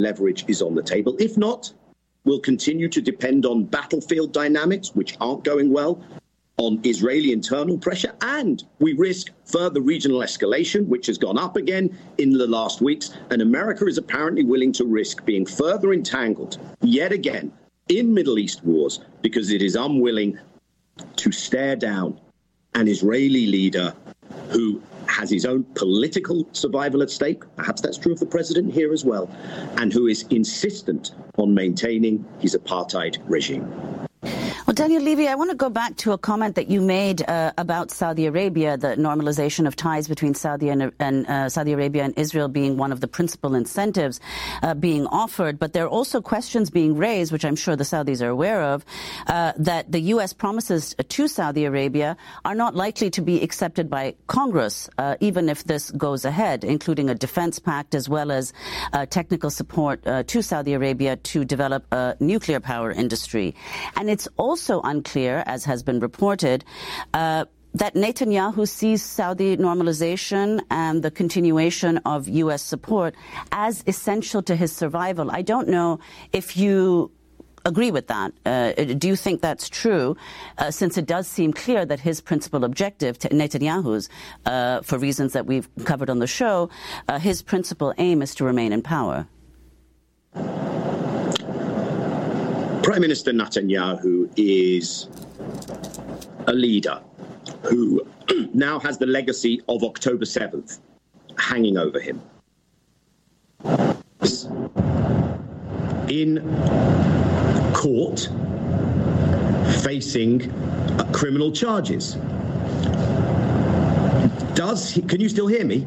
leverage is on the table. If not, we'll continue to depend on battlefield dynamics, which aren't going well, on Israeli internal pressure, and we risk further regional escalation, which has gone up again in the last weeks. And America is apparently willing to risk being further entangled yet again in Middle East wars because it is unwilling to stare down an Israeli leader who has his own political survival at stake. Perhaps that's true of the president here as well, and who is insistent on maintaining his apartheid regime. Well, Daniel Levy, I want to go back to a comment that you made about Saudi Arabia, the normalization of ties between Saudi Arabia and Israel being one of the principal incentives being offered. But there are also questions being raised, which I'm sure the Saudis are aware of, that the U.S. promises to Saudi Arabia are not likely to be accepted by Congress, even if this goes ahead, including a defense pact as well as technical support to Saudi Arabia to develop a nuclear power industry. And it's also unclear, as has been reported, that Netanyahu sees Saudi normalization and the continuation of U.S. support as essential to his survival. I don't know if you agree with that. Do you think that's true, since it does seem clear that his principal objective, Netanyahu's, for reasons that we've covered on the show, his principal aim is to remain in power? Prime Minister Netanyahu is a leader who now has the legacy of October 7th hanging over him. In court, facing criminal charges. Can you still hear me?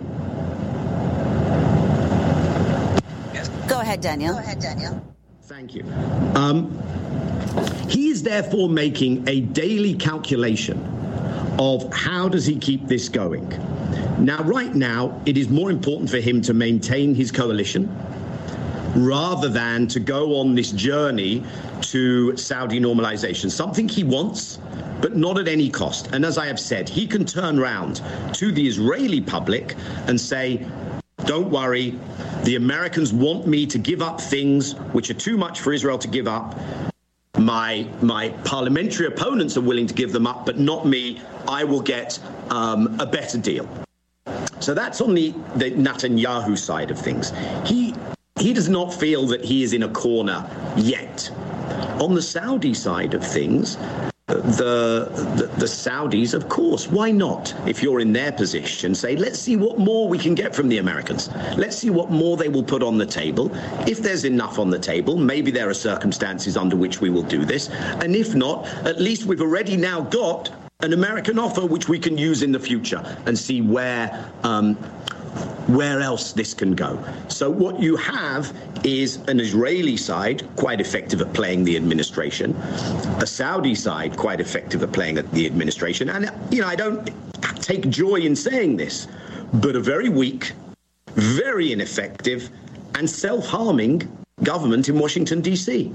Go ahead, Daniel. Thank you. He is therefore making a daily calculation of how does he keep this going. Now, right now, it is more important for him to maintain his coalition rather than to go on this journey to Saudi normalization, something he wants, but not at any cost. And as I have said, he can turn around to the Israeli public and say, don't worry, the Americans want me to give up things which are too much for Israel to give up. My parliamentary opponents are willing to give them up, but not me. I will get a better deal. So that's on the Netanyahu side of things. He does not feel that he is in a corner yet. On the Saudi side of things, the Saudis, of course, why not? If you're in their position, say, let's see what more we can get from the Americans. Let's see what more they will put on the table. If there's enough on the table, maybe there are circumstances under which we will do this. And if not, at least we've already now got an American offer which we can use in the future and see where else this can go. So what you have is an Israeli side quite effective at playing the administration, a Saudi side quite effective at playing the administration. And, I don't take joy in saying this, but a very weak, very ineffective and self-harming government in Washington, D.C.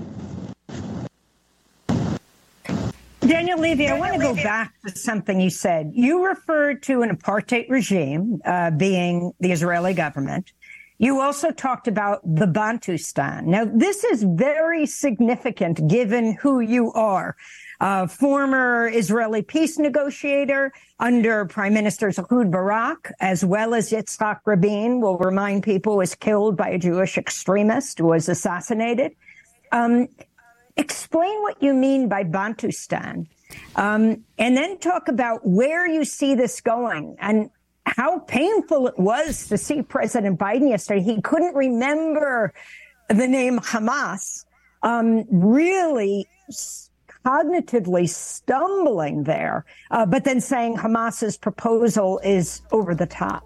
Daniel Levy, I want to go back to something you said. You referred to an apartheid regime being the Israeli government. You also talked about the Bantustan. Now, this is very significant given who you are. Former Israeli peace negotiator under Prime Minister Ehud Barak, as well as Yitzhak Rabin, will remind people, was killed by a Jewish extremist who was assassinated. Explain what you mean by Bantustan, and then talk about where you see this going and how painful it was to see President Biden yesterday. He couldn't remember the name Hamas, really cognitively stumbling there, but then saying Hamas's proposal is over the top.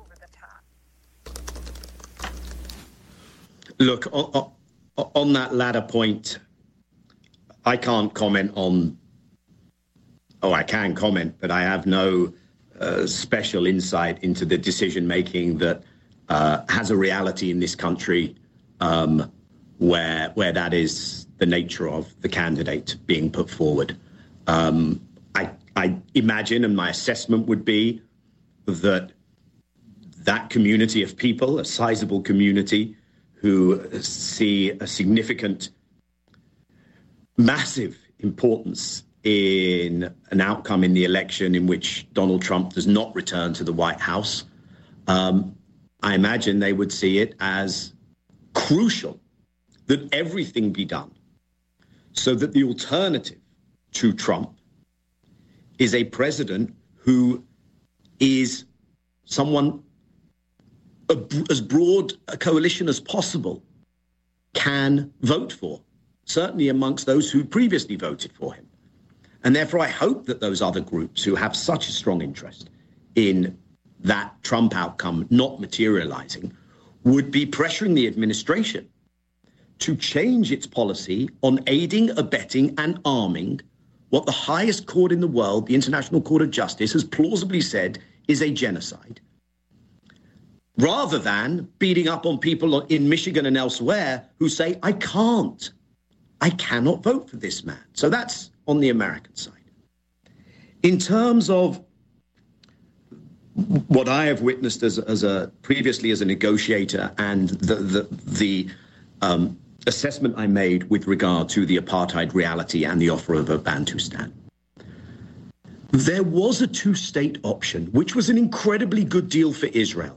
Look, on that latter point, I can't comment on, I can comment, but I have no special insight into the decision-making that has a reality in this country where that is the nature of the candidate being put forward. I imagine, and my assessment would be, that community of people, a sizable community who see a significant, massive importance in an outcome in the election in which Donald Trump does not return to the White House, I imagine they would see it as crucial that everything be done so that the alternative to Trump is a president who is someone as broad a coalition as possible can vote for, certainly amongst those who previously voted for him. And therefore, I hope that those other groups who have such a strong interest in that Trump outcome not materializing would be pressuring the administration to change its policy on aiding, abetting, and arming what the highest court in the world, the International Court of Justice, has plausibly said is a genocide, rather than beating up on people in Michigan and elsewhere who say, I cannot vote for this man. So that's on the American side. In terms of what I have witnessed previously as a negotiator and the assessment I made with regard to the apartheid reality and the offer of a Bantustan, there was a two-state option, which was an incredibly good deal for Israel.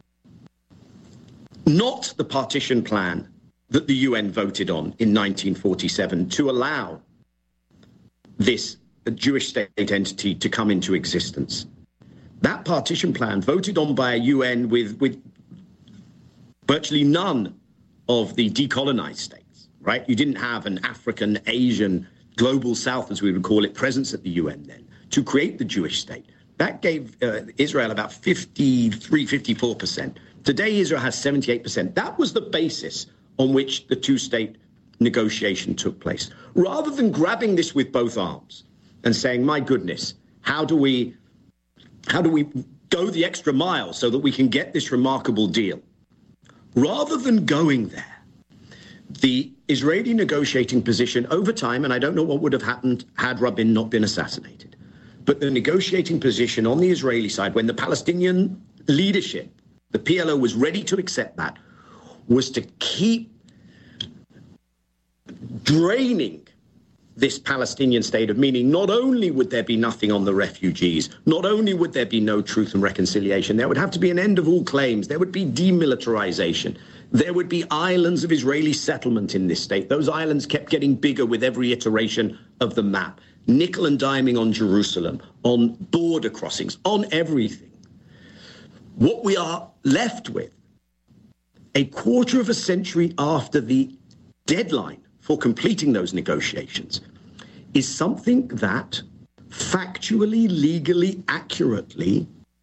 Not the partition plan that the UN voted on in 1947 to allow this Jewish state entity to come into existence. That partition plan, voted on by a UN with virtually none of the decolonized states, right? You didn't have an African, Asian, global South, as we would call it, presence at the UN then, to create the Jewish state. That gave Israel about 54%. Today, Israel has 78%. That was the basis on which the two-state negotiation took place. Rather than grabbing this with both arms and saying, my goodness, how do we go the extra mile so that we can get this remarkable deal? Rather than going there, the Israeli negotiating position over time, and I don't know what would have happened had Rabin not been assassinated, but the negotiating position on the Israeli side, when the Palestinian leadership, the PLO, was ready to accept that, was to keep draining this Palestinian state of meaning. Not only would there be nothing on the refugees, not only would there be no truth and reconciliation, there would have to be an end of all claims, there would be demilitarization, there would be islands of Israeli settlement in this state. Those islands kept getting bigger with every iteration of the map, nickel and diming on Jerusalem, on border crossings, on everything. What we are left with, a quarter of a century after the deadline for completing those negotiations, is something that factually, legally, accurately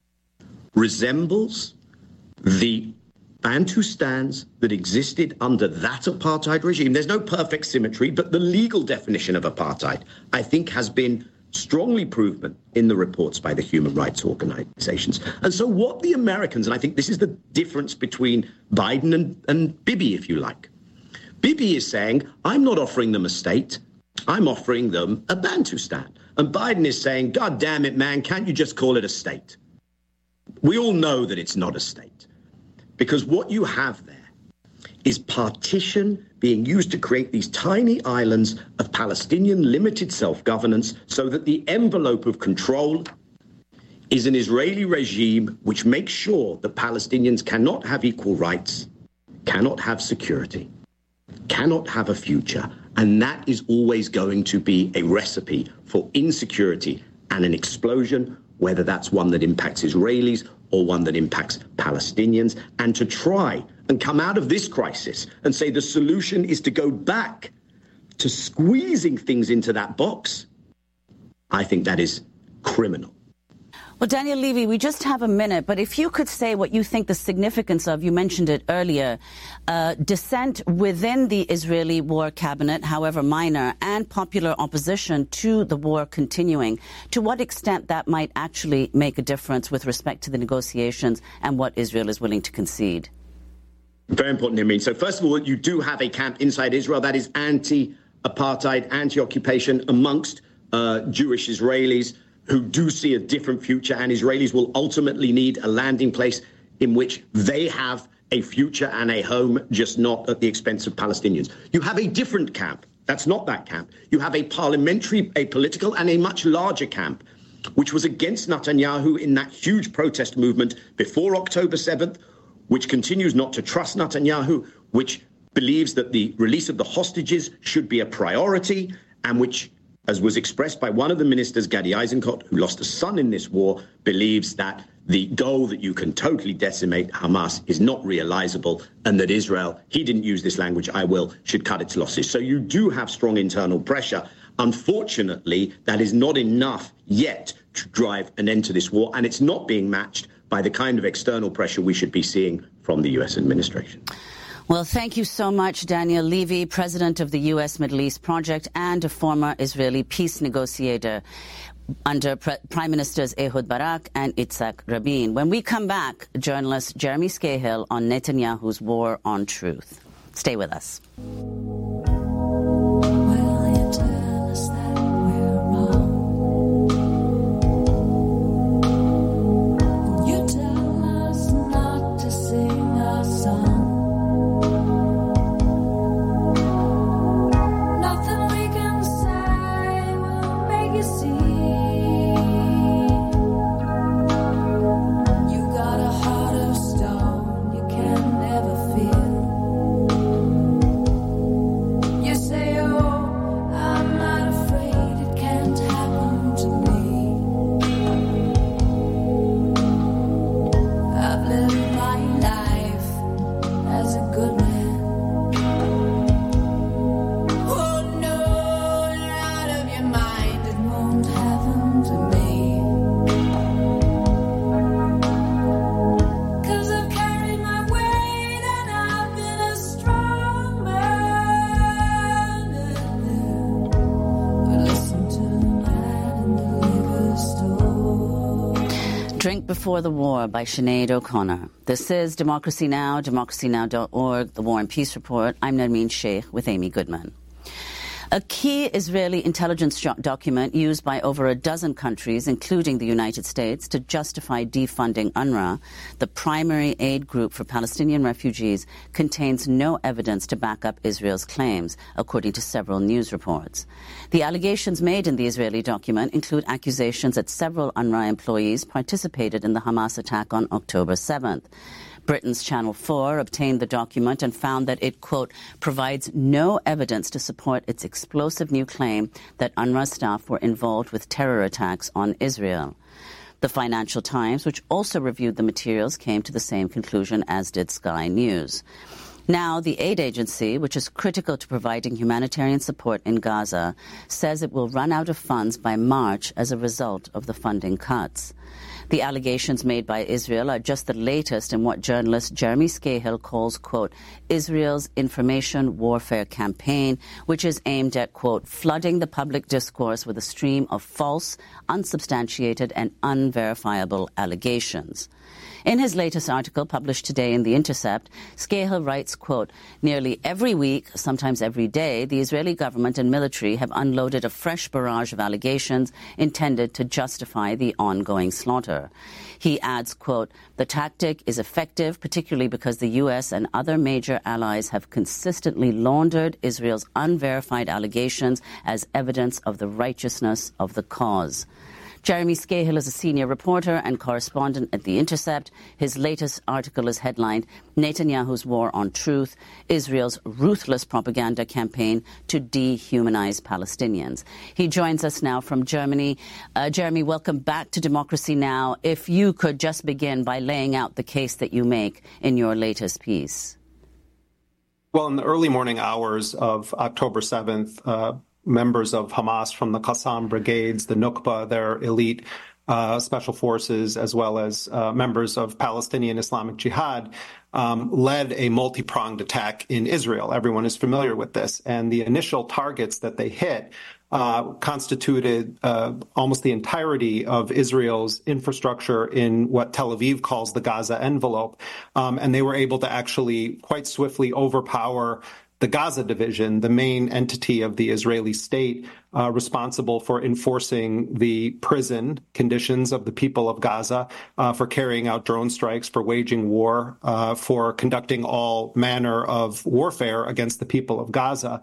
resembles the Bantustans that existed under that apartheid regime. There's no perfect symmetry, but the legal definition of apartheid, I think, has been strongly proven in the reports by the human rights organizations. And so what the Americans, and I think this is the difference between Biden and Bibi, if you like. Bibi is saying, I'm not offering them a state, I'm offering them a Bantustan. And Biden is saying, God damn it, man, can't you just call it a state? We all know that it's not a state, because what you have there is partition being used to create these tiny islands of Palestinian limited self-governance so that the envelope of control is an Israeli regime which makes sure that Palestinians cannot have equal rights, cannot have security, cannot have a future. And that is always going to be a recipe for insecurity and an explosion, whether that's one that impacts Israelis or one that impacts Palestinians. And to try and come out of this crisis and say the solution is to go back to squeezing things into that box, I think that is criminal. Well, Daniel Levy, we just have a minute, but if you could say what you think the significance of, you mentioned it earlier, dissent within the Israeli war cabinet, however minor, and popular opposition to the war continuing, to what extent that might actually make a difference with respect to the negotiations and what Israel is willing to concede? Very important, Niameen. So first of all, you do have a camp inside Israel that is anti-apartheid, anti-occupation amongst Jewish Israelis who do see a different future, and Israelis will ultimately need a landing place in which they have a future and a home, just not at the expense of Palestinians. You have a different camp. That's not that camp. You have a parliamentary, a political, and a much larger camp, which was against Netanyahu in that huge protest movement before October 7th, which continues not to trust Netanyahu, which believes that the release of the hostages should be a priority, and which, as was expressed by one of the ministers, Gadi Eisenkot, who lost a son in this war, believes that the goal that you can totally decimate Hamas is not realizable, and that Israel, he didn't use this language, I will, should cut its losses. So you do have strong internal pressure. Unfortunately, that is not enough yet to drive an end to this war, and it's not being matched by the kind of external pressure we should be seeing from the U.S. administration. Well, thank you so much, Daniel Levy, president of the U.S. Middle East Project and a former Israeli peace negotiator under Prime Ministers Ehud Barak and Yitzhak Rabin. When we come back, journalist Jeremy Scahill on Netanyahu's war on truth. Stay with us. Drink Before the War by Sinead O'Connor. This is Democracy Now!, democracynow.org, The War and Peace Report. I'm Nermeen Sheikh with Amy Goodman. A key Israeli intelligence document used by over a dozen countries, including the United States, to justify defunding UNRWA, the primary aid group for Palestinian refugees, contains no evidence to back up Israel's claims, according to several news reports. The allegations made in the Israeli document include accusations that several UNRWA employees participated in the Hamas attack on October 7th. Britain's Channel 4 obtained the document and found that it, quote, provides no evidence to support its explosive new claim that UNRWA staff were involved with terror attacks on Israel. The Financial Times, which also reviewed the materials, came to the same conclusion, as did Sky News. Now, the aid agency, which is critical to providing humanitarian support in Gaza, says it will run out of funds by March as a result of the funding cuts. The allegations made by Israel are just the latest in what journalist Jeremy Scahill calls, quote, Israel's information warfare campaign, which is aimed at, quote, flooding the public discourse with a stream of false, unsubstantiated and unverifiable allegations. In his latest article published today in The Intercept, Scahill writes, quote, nearly every week, sometimes every day, the Israeli government and military have unloaded a fresh barrage of allegations intended to justify the ongoing slaughter. He adds, quote, the tactic is effective, particularly because the U.S. and other major allies have consistently laundered Israel's unverified allegations as evidence of the righteousness of the cause. Jeremy Scahill is a senior reporter and correspondent at The Intercept. His latest article is headlined, Netanyahu's War on Truth, Israel's Ruthless Propaganda Campaign to Dehumanize Palestinians. He joins us now from Germany. Jeremy, welcome back to Democracy Now! If you could just begin by laying out the case that you make in your latest piece. Well, in the early morning hours of October 7th, members of Hamas from the Qassam brigades, the Nukba, their elite special forces, as well as members of Palestinian Islamic Jihad, led a multi-pronged attack in Israel. Everyone is familiar with this. And the initial targets that they hit constituted almost the entirety of Israel's infrastructure in what Tel Aviv calls the Gaza envelope. And they were able to actually quite swiftly overpower the Gaza Division, the main entity of the Israeli state, responsible for enforcing the prison conditions of the people of Gaza, for carrying out drone strikes, for waging war, for conducting all manner of warfare against the people of Gaza.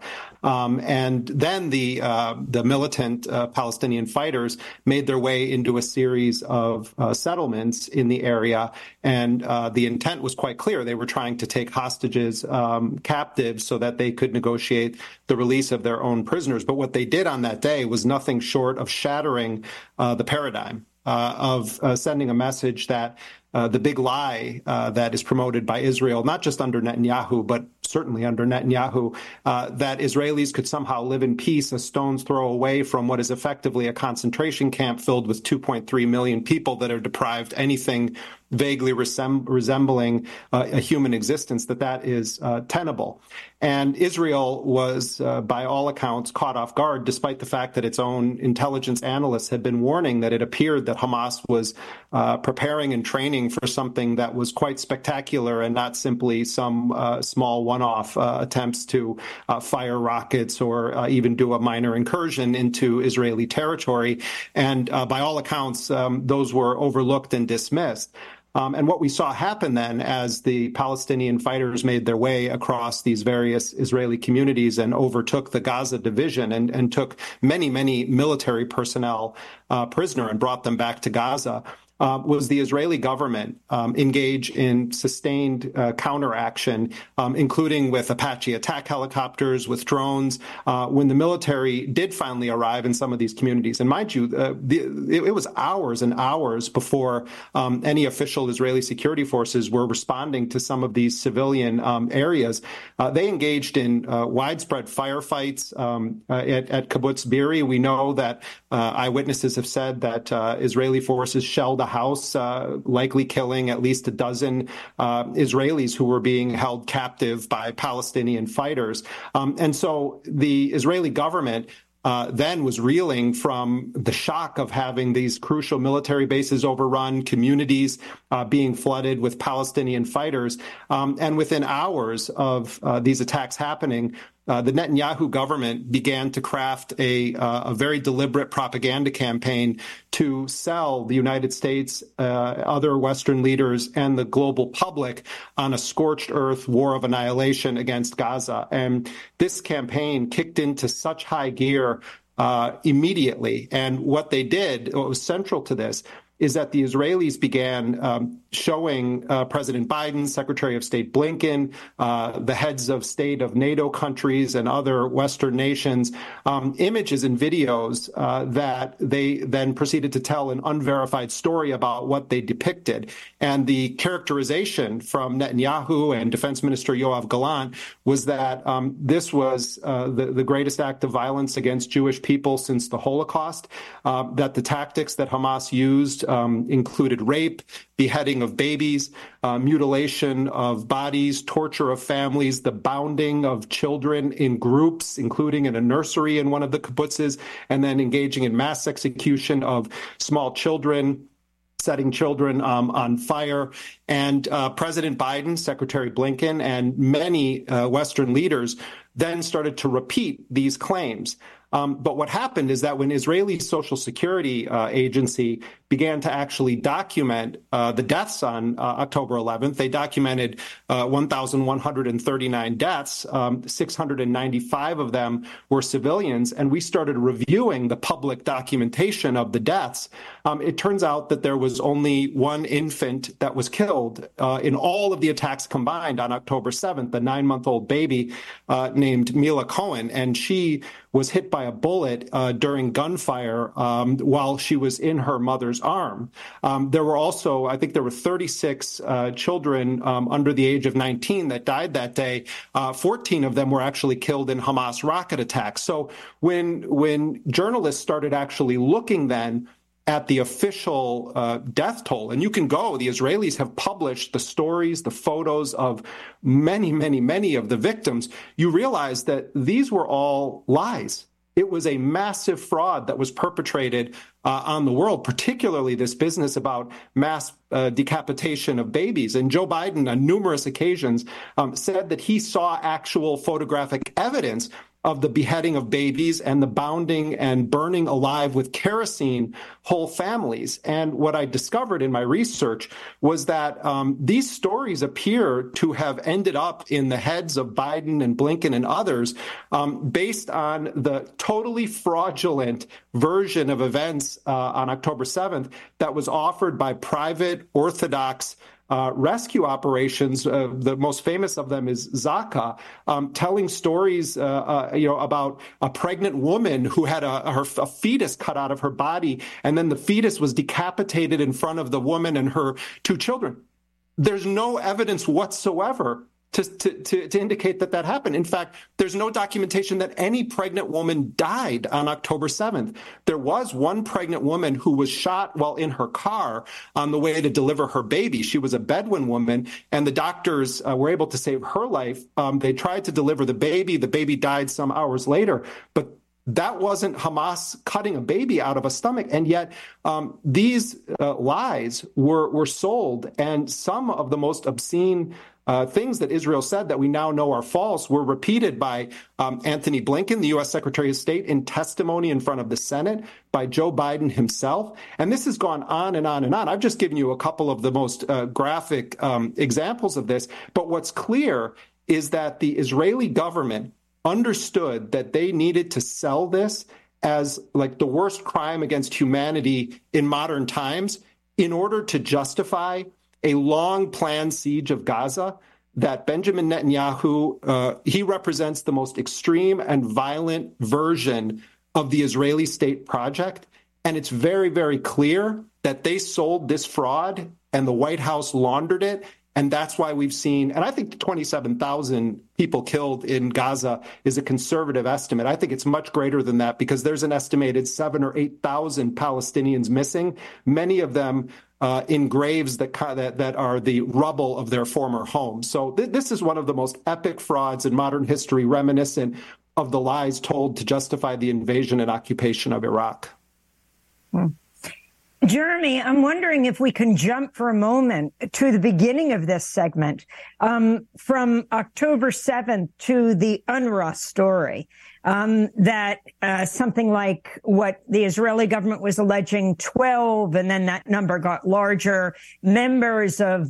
And then the militant Palestinian fighters made their way into a series of settlements in the area, and the intent was quite clear. They were trying to take hostages captive so that they could negotiate the release of their own prisoners. But what they did on that day was nothing short of shattering the paradigm, of sending a message that the big lie that is promoted by Israel, not just under Netanyahu, but certainly under Netanyahu, that Israelis could somehow live in peace a stone's throw away from what is effectively a concentration camp filled with 2.3 million people that are deprived anything vaguely resembling a human existence, that is tenable. And Israel was, by all accounts, caught off guard, despite the fact that its own intelligence analysts had been warning that it appeared that Hamas was preparing and training for something that was quite spectacular and not simply some small one-off attempts to fire rockets or even do a minor incursion into Israeli territory. And by all accounts, those were overlooked and dismissed. And what we saw happen then, as the Palestinian fighters made their way across these various Israeli communities and overtook the Gaza division and took many, many military personnel prisoner and brought them back to Gaza, was the Israeli government engage in sustained counteraction, including with Apache attack helicopters, with drones, when the military did finally arrive in some of these communities. And mind you, it was hours and hours before any official Israeli security forces were responding to some of these civilian areas. They engaged in widespread firefights at Kibbutz Be'eri. We know that eyewitnesses have said that Israeli forces shelled a house, likely killing at least a dozen Israelis who were being held captive by Palestinian fighters. And so the Israeli government then was reeling from the shock of having these crucial military bases overrun, communities being flooded with Palestinian fighters. And within hours of these attacks happening, the Netanyahu government began to craft a very deliberate propaganda campaign to sell the United States, other Western leaders, and the global public on a scorched earth war of annihilation against Gaza. And this campaign kicked into such high gear immediately. And what they did, what was central to this, is that the Israelis began showing President Biden, Secretary of State Blinken, the heads of state of NATO countries and other Western nations, images and videos that they then proceeded to tell an unverified story about what they depicted. And the characterization from Netanyahu and Defense Minister Yoav Gallant was that this was the greatest act of violence against Jewish people since the Holocaust, that the tactics that Hamas used included rape, beheading of babies, mutilation of bodies, torture of families, the bounding of children in groups, including in a nursery in one of the kibbutzes, and then engaging in mass execution of small children, setting children on fire. And President Biden, Secretary Blinken, and many Western leaders then started to repeat these claims. But what happened is that when Israeli Social Security Agency began to actually document the deaths on October 11th, they documented 1,139 deaths. 695 of them were civilians. And we started reviewing the public documentation of the deaths. It turns out that there was only one infant that was killed in all of the attacks combined on October 7th, a 9-month-old baby named Mila Cohen. And she was hit by a bullet during gunfire while she was in her mother's arm. There were also, I think there were 36 children under the age of 19 that died that day. 14 of them were actually killed in Hamas rocket attacks. So when journalists started actually looking then at the official death toll, and you can go, the Israelis have published the stories, the photos of many, many, many of the victims, you realize that these were all lies. It was a massive fraud that was perpetrated on the world, particularly this business about mass decapitation of babies. And Joe Biden, on numerous occasions, said that he saw actual photographic evidence of the beheading of babies and the bounding and burning alive with kerosene whole families. And what I discovered in my research was that these stories appear to have ended up in the heads of Biden and Blinken and others based on the totally fraudulent version of events on October 7th that was offered by private Orthodox rescue operations. The most famous of them is Zaka, telling stories, about a pregnant woman who had a fetus cut out of her body, and then the fetus was decapitated in front of the woman and her two children. There's no evidence whatsoever to indicate that happened. In fact, there's no documentation that any pregnant woman died on October 7th. There was one pregnant woman who was shot while in her car on the way to deliver her baby. She was a Bedouin woman, and the doctors were able to save her life. They tried to deliver the baby. The baby died some hours later, but that wasn't Hamas cutting a baby out of a stomach. And yet these lies were sold, and some of the most obscene things that Israel said that we now know are false were repeated by Anthony Blinken, the U.S. Secretary of State, in testimony in front of the Senate, by Joe Biden himself. And this has gone on and on and on. I've just given you a couple of the most graphic examples of this. But what's clear is that the Israeli government understood that they needed to sell this as like the worst crime against humanity in modern times in order to justify a long-planned siege of Gaza, that Benjamin Netanyahu, he represents the most extreme and violent version of the Israeli state project. And it's very, very clear that they sold this fraud and the White House laundered it. And that's why we've seen, and I think 27,000 people killed in Gaza is a conservative estimate. I think it's much greater than that because there's an estimated 7,000 or 8,000 Palestinians missing, many of them in graves that are the rubble of their former homes. So this is one of the most epic frauds in modern history, reminiscent of the lies told to justify the invasion and occupation of Iraq. Jeremy, I'm wondering if we can jump for a moment to the beginning of this segment, from October 7th to the UNRWA story, that something like what the Israeli government was alleging, 12, and then that number got larger, members of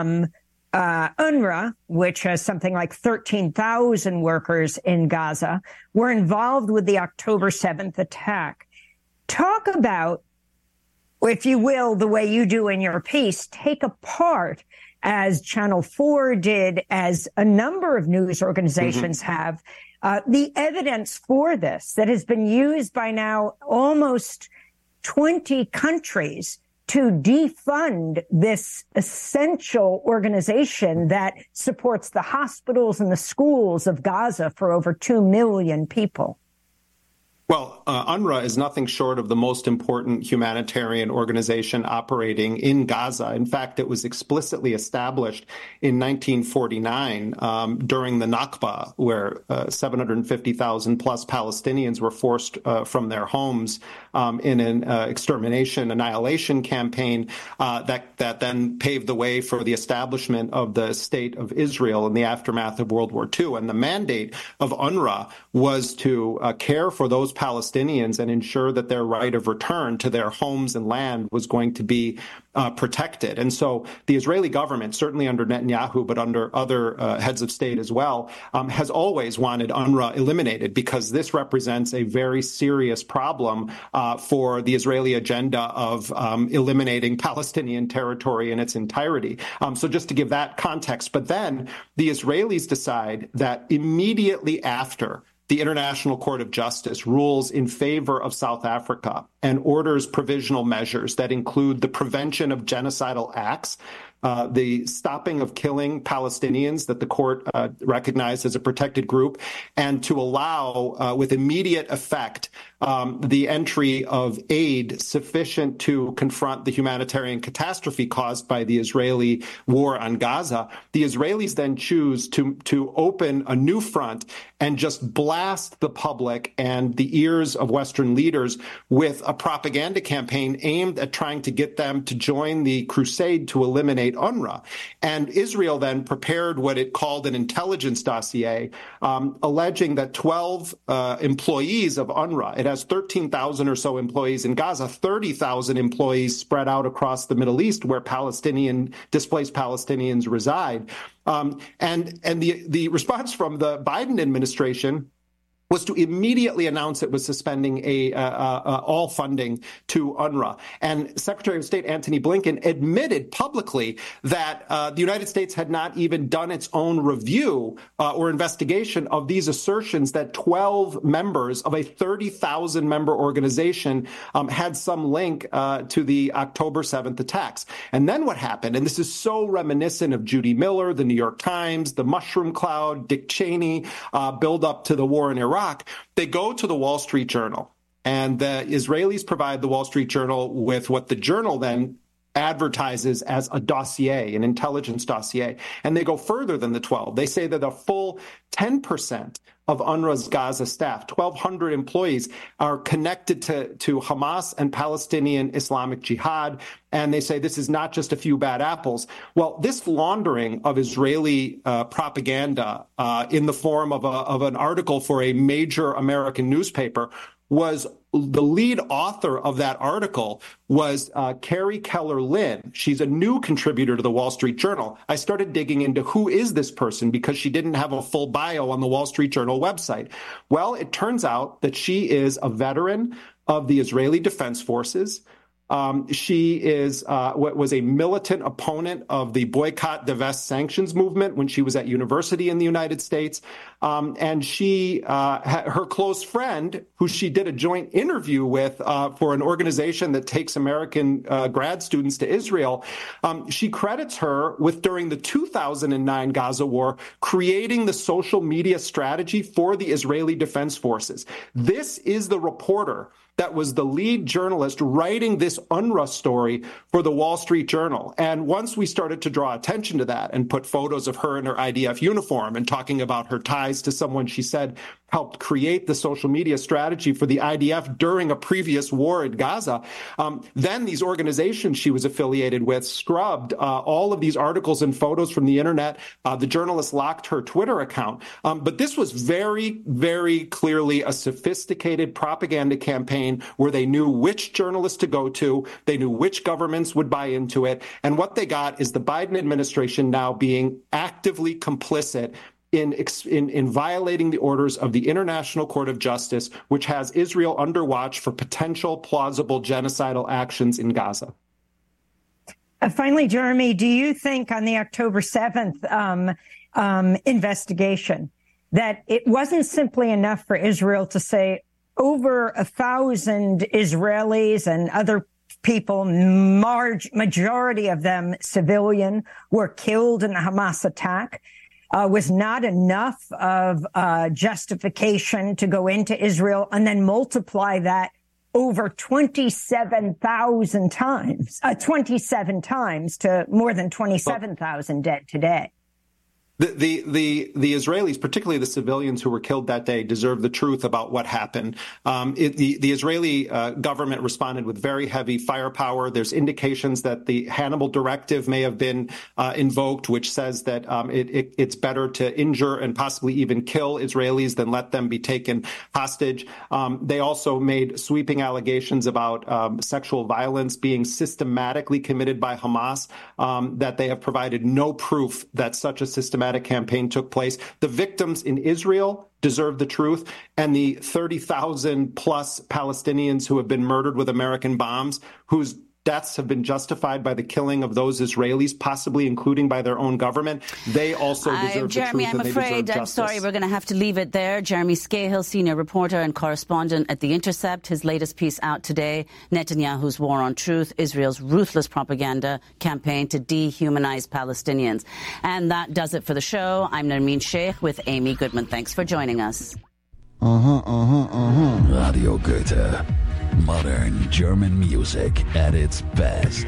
UNRWA, which has something like 13,000 workers in Gaza, were involved with the October 7th attack. Talk about, if you will, the way you do in your piece, take apart, as Channel 4 did, as a number of news organizations have, the evidence for this that has been used by now almost 20 countries to defund this essential organization that supports the hospitals and the schools of Gaza for over 2 million people. Well, UNRWA is nothing short of the most important humanitarian organization operating in Gaza. In fact, it was explicitly established in 1949 during the Nakba, where 750,000 plus Palestinians were forced from their homes in an extermination, annihilation campaign that then paved the way for the establishment of the State of Israel in the aftermath of World War II. And the mandate of UNRWA was to care for those Palestinians and ensure that their right of return to their homes and land was going to be protected. And so the Israeli government, certainly under Netanyahu, but under other heads of state as well, has always wanted UNRWA eliminated because this represents a very serious problem for the Israeli agenda of eliminating Palestinian territory in its entirety. So just to give that context, but then the Israelis decide that immediately after the International Court of Justice rules in favor of South Africa and orders provisional measures that include the prevention of genocidal acts, the stopping of killing Palestinians that the court recognized as a protected group, and to allow with immediate effect the entry of aid sufficient to confront the humanitarian catastrophe caused by the Israeli war on Gaza, the Israelis then choose to open a new front and just blast the public and the ears of Western leaders with a propaganda campaign aimed at trying to get them to join the crusade to eliminate UNRWA. And Israel then prepared what it called an intelligence dossier, alleging that 12 employees of UNRWA, it has 13,000 or so employees in Gaza, 30,000 employees spread out across the Middle East where displaced Palestinians reside. And the response from the Biden administration was to immediately announce it was suspending all funding to UNRWA. And Secretary of State Antony Blinken admitted publicly that the United States had not even done its own review or investigation of these assertions that 12 members of a 30,000-member organization had some link to the October 7th attacks. And then what happened, and this is so reminiscent of Judy Miller, the New York Times, the mushroom cloud, Dick Cheney, build up to the war in Iraq. They go to the Wall Street Journal, and the Israelis provide the Wall Street Journal with what the journal then advertises as a dossier, an intelligence dossier. And they go further than the 12. They say that a full 10% of UNRWA's Gaza staff, 1,200 employees, are connected to Hamas and Palestinian Islamic Jihad. And they say this is not just a few bad apples. Well, this laundering of Israeli propaganda in the form of an article for a major American newspaper was the lead author of that article was Carrie Keller-Lynn. She's a new contributor to the Wall Street Journal. I started digging into who is this person because she didn't have a full bio on the Wall Street Journal website. Well, it turns out that she is a veteran of the Israeli Defense Forces. She was a militant opponent of the boycott, divest, sanctions movement when she was at university in the United States. And her close friend, who she did a joint interview with for an organization that takes American grad students to Israel, she credits her with, during the 2009 Gaza war, creating the social media strategy for the Israeli Defense Forces. This is the reporter that was the lead journalist writing this UNRWA story for the Wall Street Journal. And once we started to draw attention to that and put photos of her in her IDF uniform and talking about her ties to someone she said helped create the social media strategy for the IDF during a previous war in Gaza, then these organizations she was affiliated with scrubbed all of these articles and photos from the internet. The journalist locked her Twitter account. But this was very, very clearly a sophisticated propaganda campaign where they knew which journalists to go to, they knew which governments would buy into it, and what they got is the Biden administration now being actively complicit in violating the orders of the International Court of Justice, which has Israel under watch for potential plausible genocidal actions in Gaza. Finally, Jeremy, do you think on the October 7th investigation that it wasn't simply enough for Israel to say over 1,000 Israelis and other people, majority of them civilian, were killed in the Hamas attack? Was not enough of justification to go into Israel and then multiply that over 27 times to more than 27,000 dead today. The Israelis, particularly the civilians who were killed that day, deserve the truth about what happened. The Israeli government responded with very heavy firepower. There's indications that the Hannibal Directive may have been invoked, which says that it's better to injure and possibly even kill Israelis than let them be taken hostage. They also made sweeping allegations about sexual violence being systematically committed by Hamas, that they have provided no proof that such a systematic campaign took place. The victims in Israel deserve the truth, and the 30,000 plus Palestinians who have been murdered with American bombs, whose deaths have been justified by the killing of those Israelis, possibly including by their own government. They also deserve Jeremy, the truth, I'm afraid, I'm sorry, we're going to have to leave it there. Jeremy Scahill, senior reporter and correspondent at The Intercept. His latest piece out today, Netanyahu's War on Truth, Israel's ruthless propaganda campaign to dehumanize Palestinians. And that does it for the show. I'm Nermeen Sheikh with Amy Goodman. Thanks for joining us. Radio Goethe. Modern German music at its best.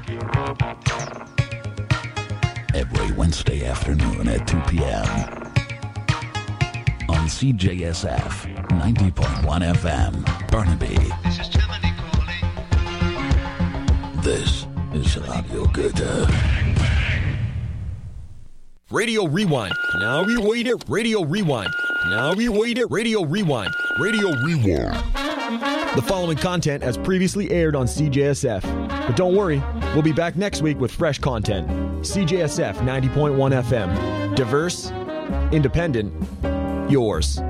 Every Wednesday afternoon at 2 p.m. on CJSF 90.1 FM, Burnaby. This is Germany calling. This is Radio Goethe. Radio Rewind. Now rewind it. Radio Rewind. Now rewind it. Radio Rewind. Radio Rewind. The following content as previously aired on CJSF. But don't worry, we'll be back next week with fresh content. CJSF 90.1 FM. Diverse, independent, yours.